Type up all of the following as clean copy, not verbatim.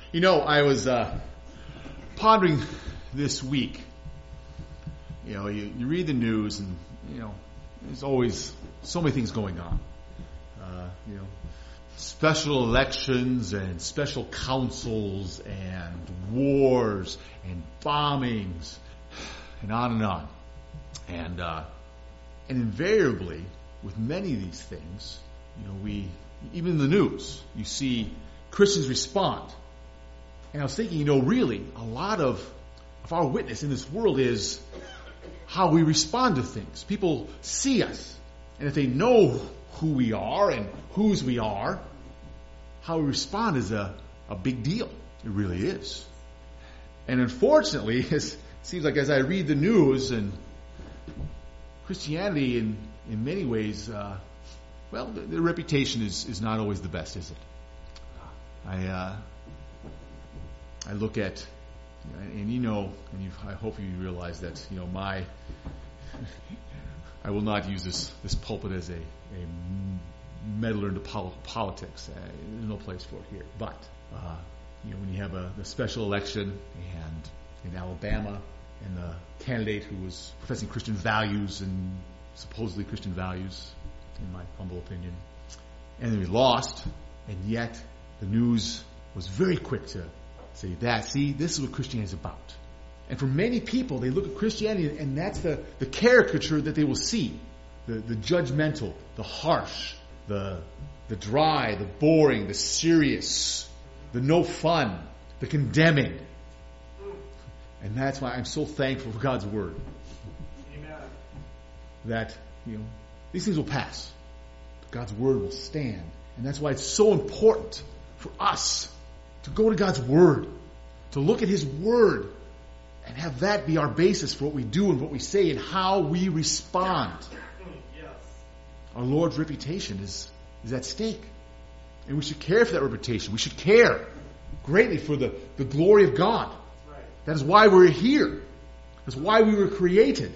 I was pondering this week. You read the news and, there's always so many things going on. Special elections and special councils and wars and bombings and on and on. And invariably, with many of these things, even in the news, you see Christians respond. And I was thinking, really, a lot of our witness in this world is how we respond to things. People see us, and if they know who we are and whose we are, how we respond is a big deal. It really is. And unfortunately, it seems like as I read the news, and Christianity in many ways, the reputation is not always the best, is it? I look at, and I hope you realize that, I will not use this pulpit as a meddler into politics. There's no place for it here. But, when you have the special election and in Alabama, and the candidate who was professing Christian values and supposedly Christian values, in my humble opinion, and then he lost, and yet the news was very quick to say this is what Christianity is about. And for many people, they look at Christianity and that's the caricature that they will see. The judgmental, the harsh, the dry, the boring, the serious, the no fun, the condemning. And that's why I'm so thankful for God's Word. Amen. That, these things will pass. But God's Word will stand. And that's why it's so important for us to go to God's Word, to look at His Word, and have that be our basis for what we do and what we say and how we respond. Yes. Our Lord's reputation is at stake. And we should care for that reputation. We should care greatly for the glory of God. Right. That is why we're here. That's why we were created.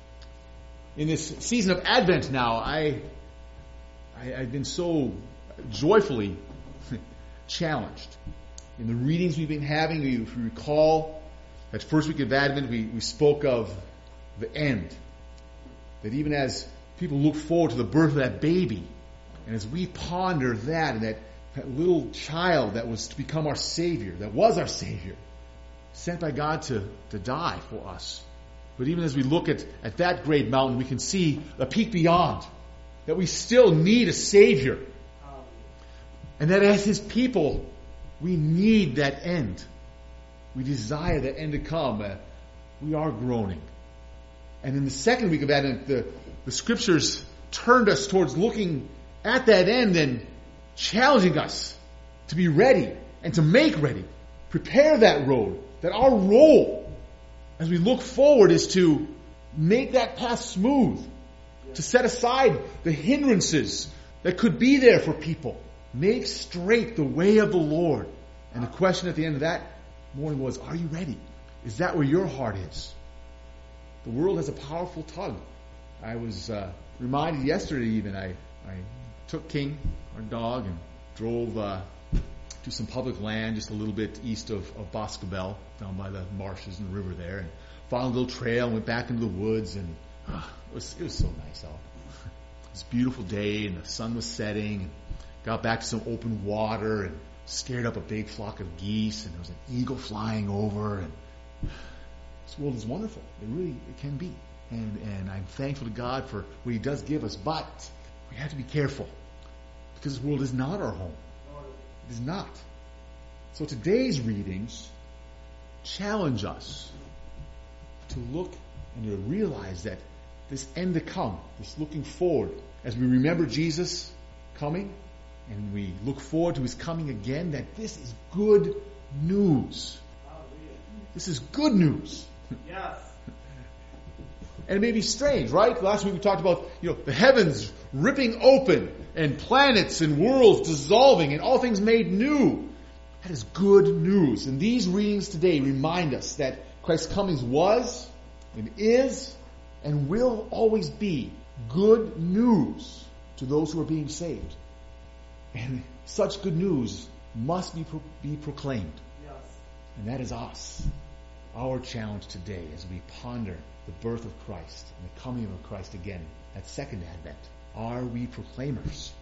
In this season of Advent now, I've been so joyfully challenged. In the readings we've been having, if you recall, that first week of Advent, we spoke of the end. That even as people look forward to the birth of that baby, and as we ponder that, and that little child that was to become our Savior, that was our Savior, sent by God to die for us. But even as we look at that great mountain, we can see the peak beyond, that we still need a Savior. And that as His people, we need that end. We desire that end to come. We are groaning. And in the second week of Advent, the Scriptures turned us towards looking at that end and challenging us to be ready and to make ready. Prepare that road. That our role as we look forward is to make that path smooth. To set aside the hindrances that could be there for people. Make straight the way of the Lord. And the question at the end of that morning was, are you ready? Is that where your heart is? The world has a powerful tug. I was reminded yesterday even, I took King, our dog, and drove to some public land just a little bit east of Boscobel, down by the marshes and the river there, and found a little trail and went back into the woods, and it was so nice out. It was a beautiful day, and the sun was setting, and got back to some open water, and scared up a big flock of geese, and there was an eagle flying over, and this world is wonderful. It can be. And I'm thankful to God for what He does give us, but we have to be careful, because this world is not our home. It is not. So today's readings challenge us to look and to realize that this end to come, this looking forward, as we remember Jesus coming, and we look forward to His coming again, that this is good news. This is good news. Yes. And it may be strange, right? Last week we talked about, the heavens ripping open and planets and worlds dissolving and all things made new. That is good news. And these readings today remind us that Christ's coming was and is and will always be good news to those who are being saved. And such good news must be proclaimed. Yeah. And that is us. Our challenge today as we ponder the birth of Christ and the coming of Christ again at second advent. Are we proclaimers?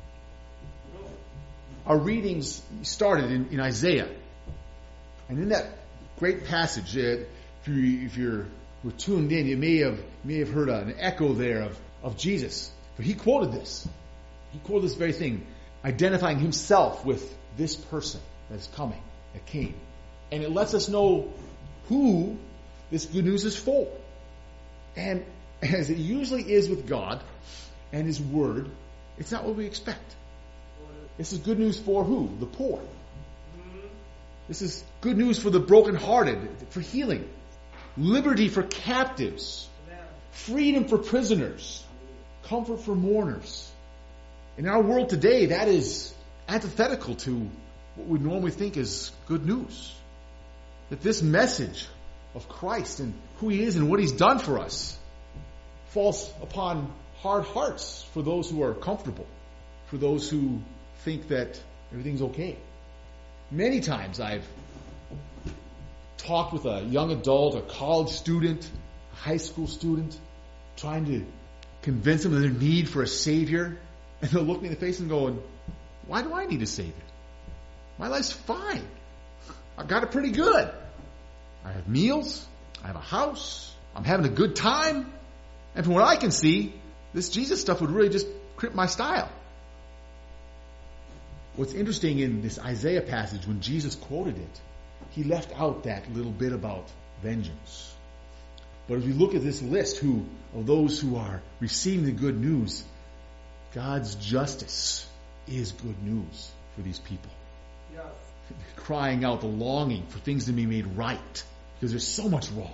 Our readings started in Isaiah. And in that great passage, if you're tuned in, you may have heard an echo there of Jesus. But he quoted this. He quoted this very thing, identifying himself with this person that's coming, that came. And it lets us know who this good news is for. And as it usually is with God and His Word, it's not what we expect. This is good news for who? The poor. This is good news for the brokenhearted, for healing. Liberty for captives. Freedom for prisoners. Comfort for mourners. In our world today, that is antithetical to what we normally think is good news. That this message of Christ and who He is and what He's done for us falls upon hard hearts for those who are comfortable, for those who think that everything's okay. Many times I've talked with a young adult, a college student, a high school student, trying to convince them of their need for a Savior, and they'll look me in the face and go, why do I need a Savior? My life's fine. I've got it pretty good. I have meals. I have a house. I'm having a good time. And from what I can see, this Jesus stuff would really just crimp my style. What's interesting in this Isaiah passage, when Jesus quoted it, He left out that little bit about vengeance. But as we look at this list of those who are receiving the good news, God's justice is good news for these people. Yes. Crying out the longing for things to be made right, because there's so much wrong.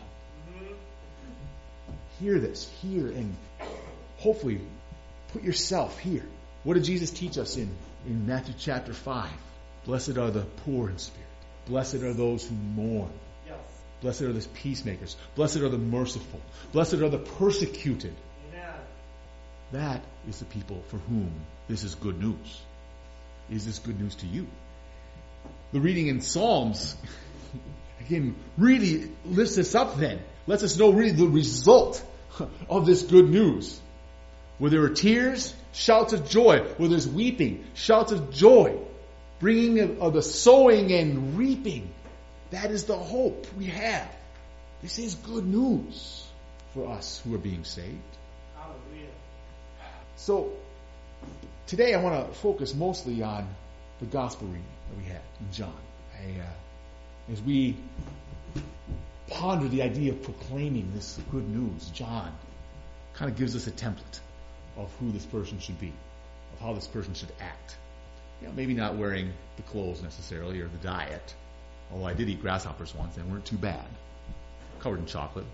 Hear this, hear, and hopefully put yourself here. What did Jesus teach us in Matthew chapter 5? Blessed are the poor in spirit. Blessed are those who mourn. Yes. Blessed are the peacemakers. Blessed are the merciful. Blessed are the persecuted. Amen. That is the people for whom this is good news. Is this good news to you? The reading in Psalms, again, really lifts us up then. Lets us know really the result of this good news. Where there are tears, shouts of joy. Where there's weeping, shouts of joy. Bringing of the sowing and reaping. That is the hope we have. This is good news for us who are being saved. Hallelujah. So, today I want to focus mostly on the gospel reading that we had in John. As we ponder the idea of proclaiming this good news, John kind of gives us a template of who this person should be, of how this person should act. Maybe not wearing the clothes necessarily or the diet, although I did eat grasshoppers once and weren't too bad, covered in chocolate.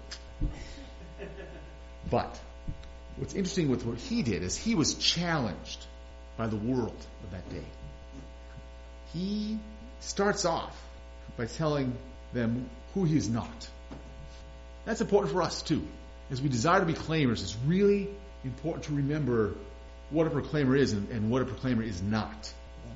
But what's interesting with what he did is he was challenged by the world of that day. He starts off by telling them who he is not. That's important for us too. As we desire to be claimers, it's really important to remember what a proclaimer is and what a proclaimer is not.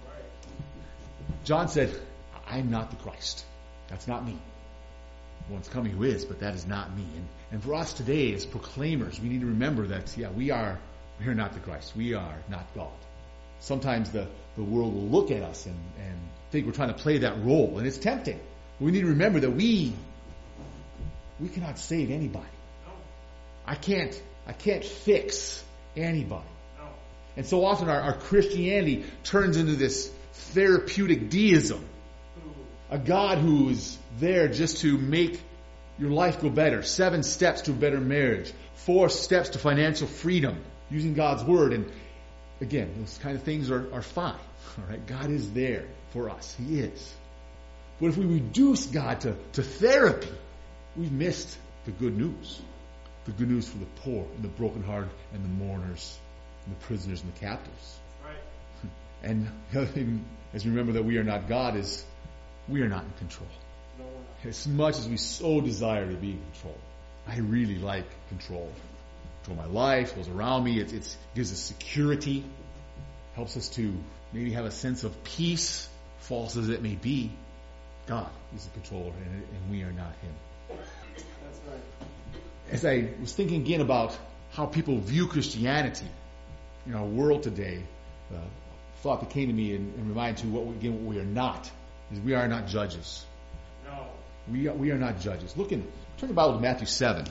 John said, I'm not the Christ. That's not me. One's coming who is, but that is not me. And for us today as proclaimers, we need to remember that, we are not the Christ. We are not God. Sometimes the world will look at us and think we're trying to play that role, and it's tempting. We need to remember that we cannot save anybody. No. I can't fix anybody. No. And so often our Christianity turns into this therapeutic deism. A God who is there just to make your life go better. 7 steps to a better marriage. 4 steps to financial freedom. Using God's Word. And again, those kind of things are fine. All right? God is there for us. He is. But if we reduce God to therapy, we've missed the good news. The good news for the poor and the brokenhearted and the mourners and the prisoners and the captives. Right. And the other thing, as we remember that we are not God, is we are not in control. No, as much as we so desire to be in control. I really like control. Control my life, those around me. It gives us security. Helps us to maybe have a sense of peace, false as it may be. God is the controller, and we are not Him. That's right. As I was thinking again about how people view Christianity in our world today, a thought that came to me and reminded you what we are not, is we are not judges. No. We are not judges. Turn the Bible to Matthew 7.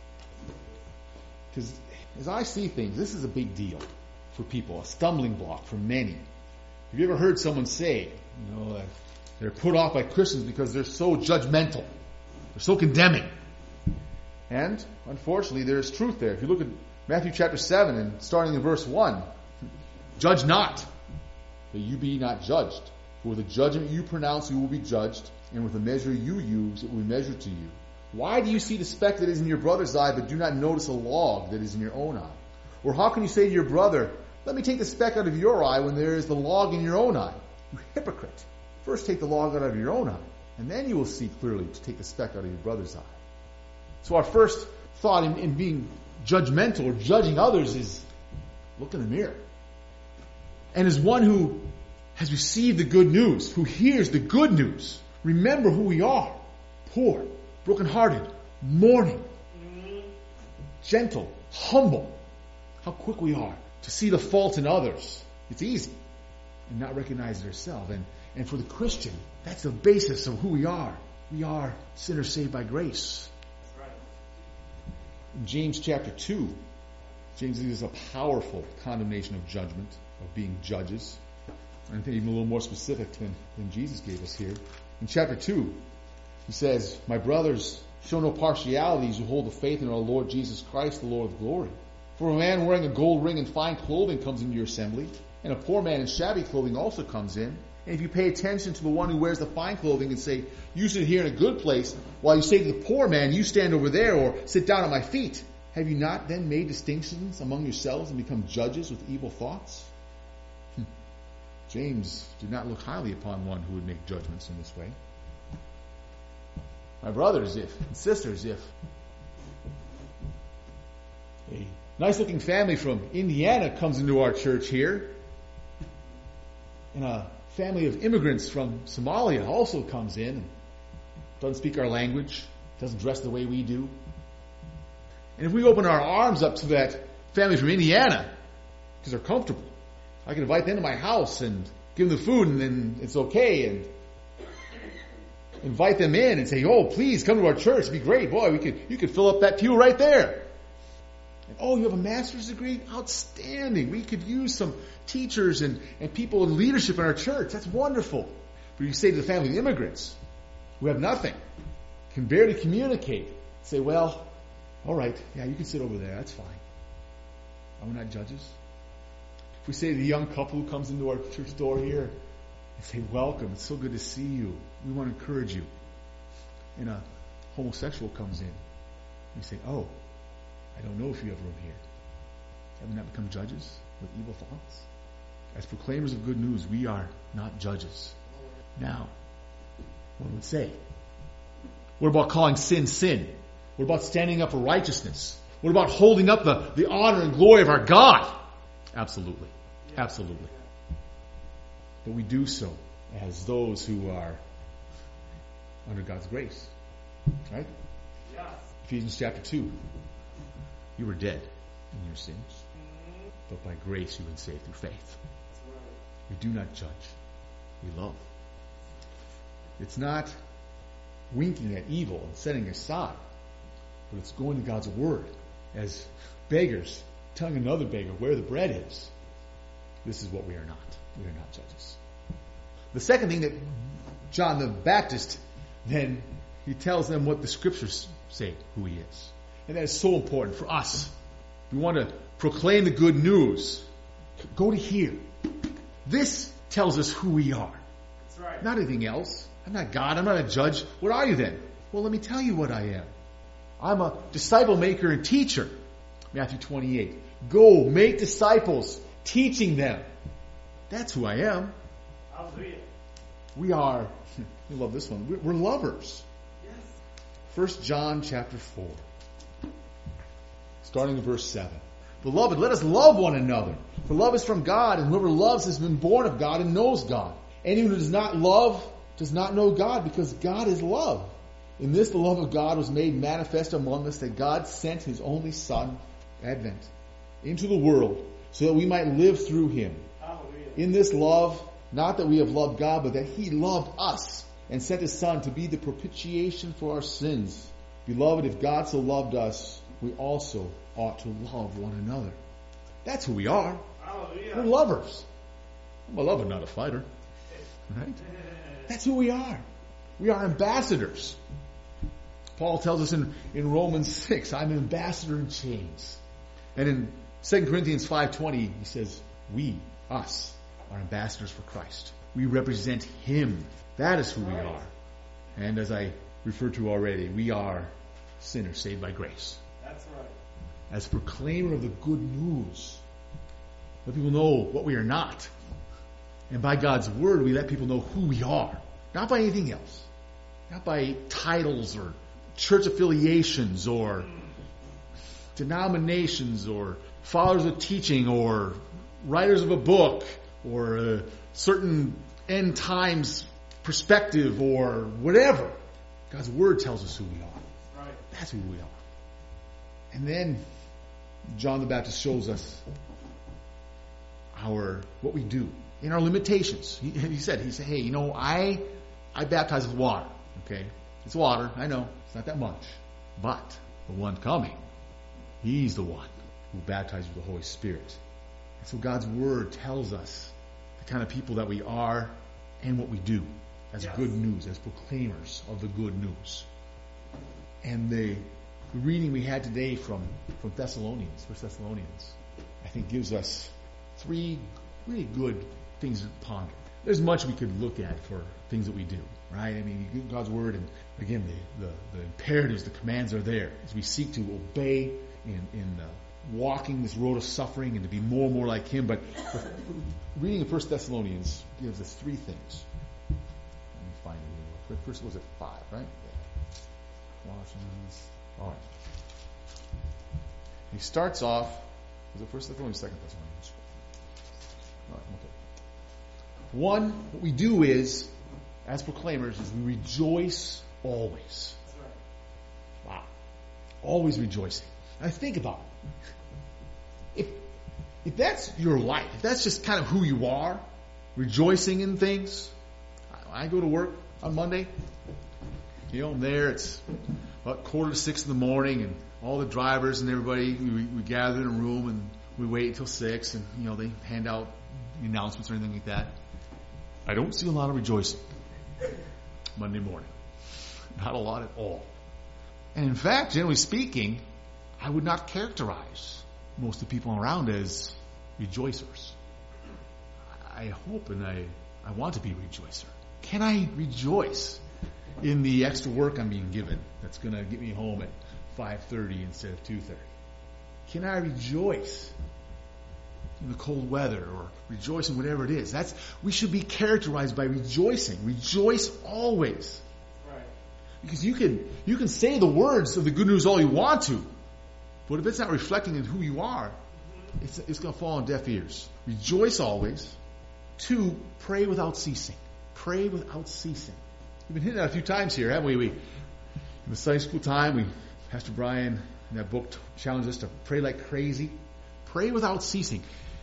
Because as I see things, this is a big deal for people, a stumbling block for many. Have you ever heard someone say, that they're put off by Christians because they're so judgmental, they're so condemning? And unfortunately, there's truth there. If you look at Matthew chapter 7 and starting in verse 1, judge not, that you be not judged. For with the judgment you pronounce, you will be judged, and with the measure you use, it will be measured to you. Why do you see the speck that is in your brother's eye, but do not notice a log that is in your own eye? Or how can you say to your brother, let me take the speck out of your eye when there is the log in your own eye? You hypocrite. First take the log out of your own eye, and then you will see clearly to take the speck out of your brother's eye. So our first thought in being judgmental or judging others is look in the mirror. And as one who has received the good news, who hears the good news, remember who we are. Poor, brokenhearted, mourning, gentle, humble. How quick we are to see the faults in others. It's easy. And not recognize it ourselves. And for the Christian, that's the basis of who we are. We are sinners saved by grace. That's right. In James chapter 2, James gives a powerful condemnation of judgment, of being judges. I think even a little more specific than Jesus gave us here. In chapter 2, he says, my brothers, show no partiality as you hold the faith in our Lord Jesus Christ, the Lord of glory. For a man wearing a gold ring and fine clothing comes into your assembly, and a poor man in shabby clothing also comes in. And if you pay attention to the one who wears the fine clothing and say, you sit here in a good place, while you say to the poor man, you stand over there, or sit down at my feet, have you not then made distinctions among yourselves and become judges with evil thoughts? James did not look highly upon one who would make judgments in this way. My brothers, and sisters, if a nice-looking family from Indiana comes into our church here, and a family of immigrants from Somalia also comes in, and doesn't speak our language, doesn't dress the way we do, and if we open our arms up to that family from Indiana, because they're comfortable, I can invite them to my house and give them the food, and then it's okay, and invite them in and say, oh, please come to our church. It'd be great. Boy, you could fill up that pew right there. And, oh, you have a master's degree? Outstanding. We could use some teachers and people in leadership in our church. That's wonderful. But you say to the family of immigrants who have nothing, can barely communicate, say, well, all right, yeah, you can sit over there. That's fine. Are we not judges? If we say to the young couple who comes into our church door here and say, welcome, it's so good to see you. We want to encourage you. And a homosexual comes in. We say, oh, I don't know if you have room here. Have we not become judges with evil thoughts? As proclaimers of good news, we are not judges. Now, one would say, what about calling sin, sin? What about standing up for righteousness? What about holding up the honor and glory of our God? Absolutely. Absolutely. But we do so as those who are under God's grace. Right? Yes. Ephesians chapter 2. You were dead in your sins, but by grace you've been saved through faith. We do not judge. We love. It's not winking at evil and setting aside, but it's going to God's word as beggars telling another beggar where the bread is. This is what we are not. We are not judges. The second thing that John the Baptist, then he tells them what the scriptures say who he is. And that is so important for us. We want to proclaim the good news. Go to here. This tells us who we are. That's right. Not anything else. I'm not God. I'm not a judge. What are you then? Well, let me tell you what I am. I'm a disciple maker and teacher. Matthew 28. Go make disciples, teaching them. That's who I am. Hallelujah. We are, you love this one, we're lovers. Yes. 1 John chapter 4. Starting in verse 7. Beloved, let us love one another. For love is from God, and whoever loves has been born of God and knows God. Anyone who does not love does not know God, because God is love. In this, the love of God was made manifest among us, that God sent His only Son, Advent, into the world, so that we might live through Him. Hallelujah. In this love, not that we have loved God, but that He loved us and sent His Son to be the propitiation for our sins. Beloved, if God so loved us, we also ought to love one another. That's who we are. Hallelujah. We're lovers. I'm a lover, not a fighter. Right? That's who we are. We are ambassadors. Paul tells us in Romans 6, I'm an ambassador in chains. And in 2 Corinthians 5:20, he says, we, us, are ambassadors for Christ. We represent Him. That is who we are. And as I referred to already, we are sinners saved by grace. That's right. As proclaimer of the good news, let people know what we are not. And by God's word, we let people know who we are. Not by anything else. Not by titles or church affiliations or denominations or followers of teaching or writers of a book or a certain end times perspective or whatever. God's word tells us who we are. Right. That's who we are. And then John the Baptist shows us what we do in our limitations. He said, hey, you know, I baptize with water. Okay? It's water. I know. It's not that much. But the one coming, He's the one who baptizes with the Holy Spirit. And so God's word tells us the kind of people that we are and what we do as good news, as proclaimers of the good news. And the reading we had today from Thessalonians, 1 Thessalonians, I think gives us 3 really good things to ponder. There's much we could look at for things that we do, right? I mean, God's word, and again, the imperatives, the commands are there as we seek to obey in walking this road of suffering and to be more and more like Him. But reading in 1 Thessalonians gives us 3 things. Let me find it. First was it 5, right? Colossians. All right. He starts off. Was it 1 Thessalonians, 2 Thessalonians? All right, okay. One, what we do is, as proclaimers, is we rejoice always. That's right. Wow. Always rejoicing. Now think about it. If that's your life, if that's just kind of who you are, rejoicing in things. I go to work on Monday. You know, I'm there. It's about 5:45 in the morning, and all the drivers and everybody, we gather in a room and we wait until 6, and you know, they hand out announcements or anything like that. I don't see a lot of rejoicing Monday morning. Not a lot at all. And in fact, generally speaking, I would not characterize most of the people around as rejoicers. I hope and I want to be a rejoicer. Can I rejoice in the extra work I'm being given that's going to get me home at 5:30 instead of 2:30? Can I rejoice in the cold weather or rejoice in whatever it is? We should be characterized by rejoicing. Rejoice always. Right. Because you can say the words of the good news all you want to, but if it's not reflecting in who you are, it's going to fall on deaf ears. Rejoice always. 2, pray without ceasing. Pray without ceasing. We've been hitting that a few times here, haven't we? In the Sunday school time, Pastor Brian in that book challenged us to pray like crazy. Pray without ceasing.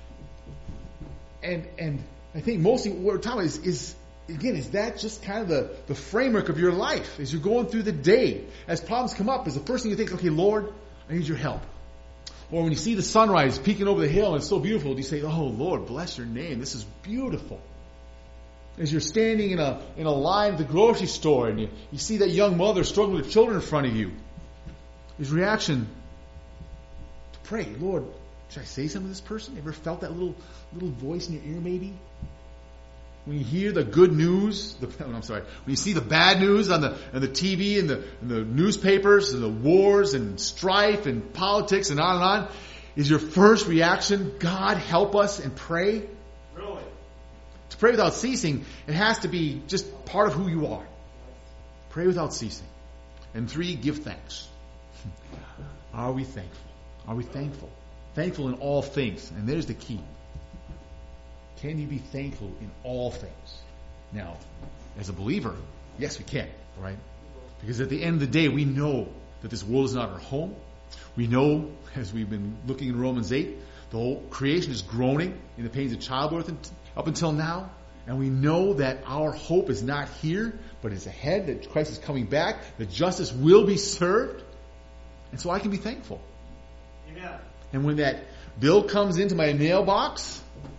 And I think mostly what we're talking about is that just kind of the framework of your life as you're going through the day? As problems come up, is the first thing you think, okay, Lord, I need your help. Or when you see the sunrise peeking over the hill and it's so beautiful, do you say, oh, Lord, bless your name. This is beautiful. As you're standing in a line at the grocery store and you see that young mother struggling with children in front of you, his reaction to pray, Lord, should I say something to this person? Ever felt that little voice in your ear maybe? When you hear the good news, when you see the bad news on the TV and the newspapers and the wars and strife and politics and on, is your first reaction, God help us, and pray? Really? To pray without ceasing, it has to be just part of who you are. Pray without ceasing. And 3, give thanks. Are we thankful? Are we thankful? Thankful in all things. And there's the key. Can you be thankful in all things? Now, as a believer, yes, we can, right? Because at the end of the day, we know that this world is not our home. We know, as we've been looking in Romans 8, the whole creation is groaning in the pains of childbirth up until now. And we know that our hope is not here, but is ahead, that Christ is coming back, that justice will be served. And so I can be thankful. Amen. And when that bill comes into my mailbox,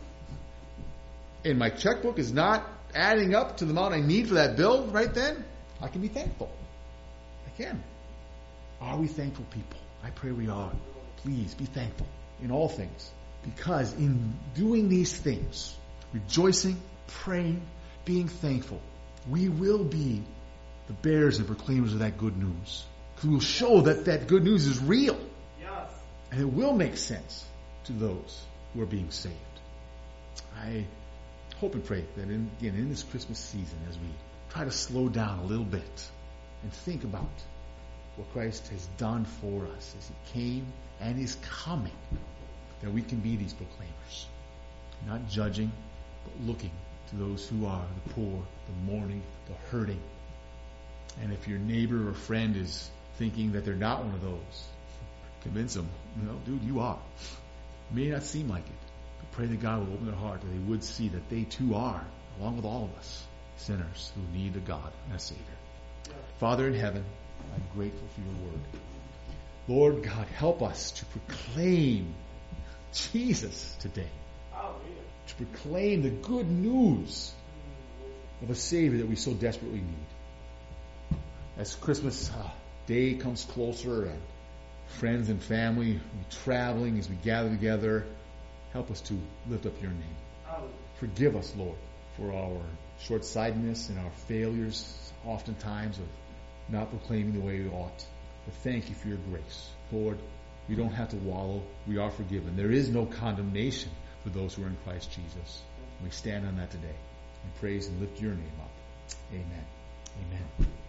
and my checkbook is not adding up to the amount I need for that bill right then, I can be thankful. I can. Are we thankful people? I pray we are. Please be thankful in all things. Because in doing these things, rejoicing, praying, being thankful, we will be the bearers and proclaimers of that good news. Because we will show that that good news is real. Yes. And it will make sense to those who are being saved. I hope and pray that in this Christmas season, as we try to slow down a little bit and think about what Christ has done for us as He came and is coming, that we can be these proclaimers, not judging, but looking to those who are the poor, the mourning, the hurting. And if your neighbor or friend is thinking that they're not one of those, convince them, dude, you are. It may not seem like it, but pray that God will open their heart, that they would see that they too are, along with all of us, sinners who need a God and a Savior. Yes. Father in heaven, I'm grateful for your word. Lord God, help us to proclaim Jesus today. Hallelujah. To proclaim the good news of a Savior that we so desperately need. As Christmas Day comes closer and friends and family traveling as we gather together, help us to lift up your name. Hallelujah. Forgive us, Lord, for our short-sightedness and our failures oftentimes of not proclaiming the way we ought. But thank you for your grace. Lord, we don't have to wallow. We are forgiven. There is no condemnation for those who are in Christ Jesus. We stand on that today and praise and lift your name up. Amen. Amen.